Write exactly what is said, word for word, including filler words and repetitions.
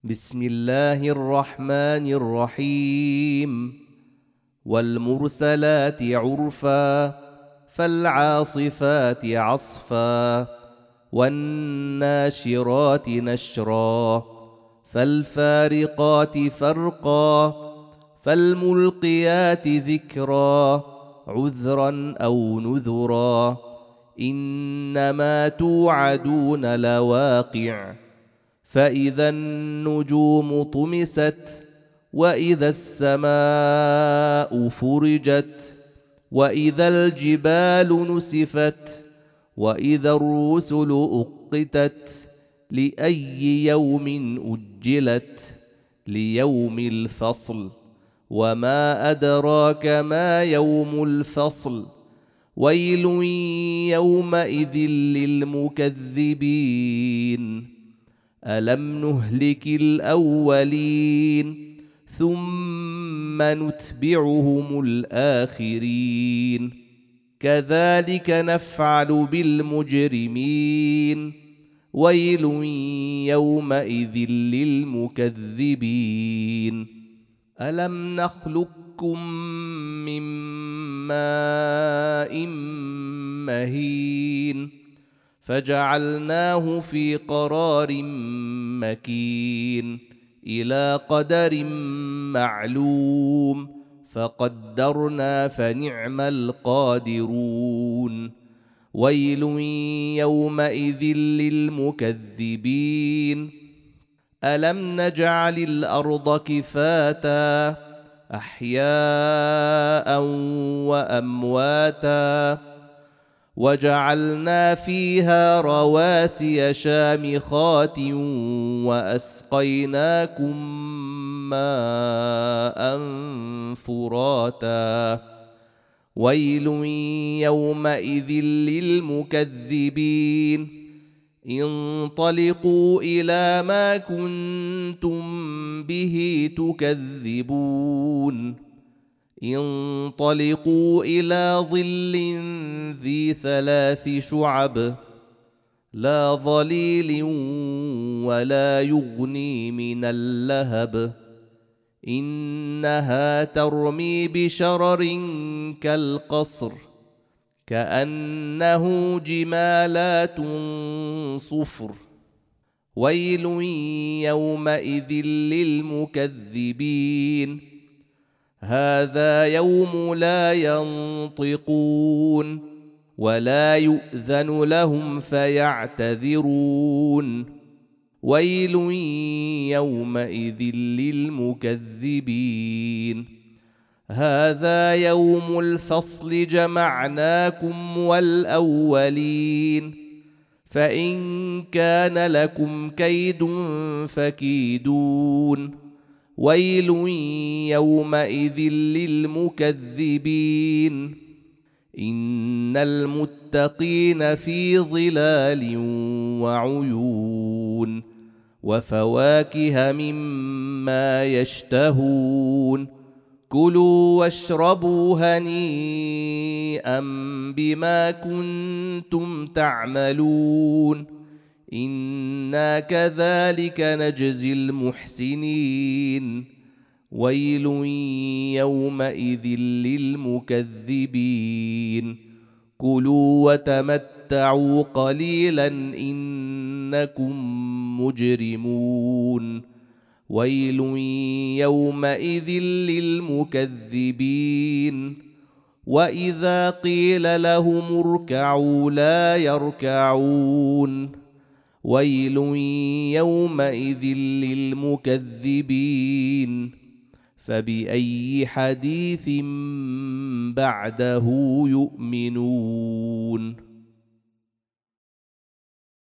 بسم الله الرحمن الرحيم والمرسلات عرفا فالعاصفات عصفا والناشرات نشرا فالفارقات فرقا فالملقيات ذكرا عذرا أو نذرا إنما توعدون لواقع فإذا النجوم طمست وإذا السماء فرجت وإذا الجبال نسفت وإذا الرسل أقتت لأي يوم أجلت ليوم الفصل وما أدراك ما يوم الفصل ويل يومئذ للمكذبين ألم نهلك الأولين ثم نتبعهم الآخرين كذلك نفعل بالمجرمين ويل يومئذ للمكذبين ألم نخلقكم من ماء مهين فجعلناه في قرار مكين إلى قدر معلوم فقدرنا فنعم القادرون ويل يومئذ للمكذبين ألم نجعل الأرض كفاتا أحياء وأمواتا وجعلنا فيها رواسي شامخات وأسقيناكم ماء فراتا ويل يومئذ للمكذبين انطلقوا إلى ما كنتم به تكذبون انطلقوا إلى ظل ذي ثلاث شعب لا ظليل ولا يغني من اللهب إنها ترمي بشرر كالقصر كأنه جمالات صفر ويل يومئذ للمكذبين هذا يوم لا ينطقون ولا يؤذن لهم فيعتذرون ويل يومئذ للمكذبين هذا يوم الفصل جمعناكم والأولين فإن كان لكم كيد فكيدون ويل يومئذ للمكذبين إن المتقين في ظلال وعيون وفواكه مما يشتهون كلوا واشربوا هنيئا بما كنتم تعملون إنا كذلك نجزي المحسنين ويل يومئذ للمكذبين كلوا وتمتعوا قليلا إنكم مجرمون ويل يومئذ للمكذبين وإذا قيل لهم اركعوا لا يركعون ويل يومئذ للمكذبين فبأي حديث بعده يؤمنون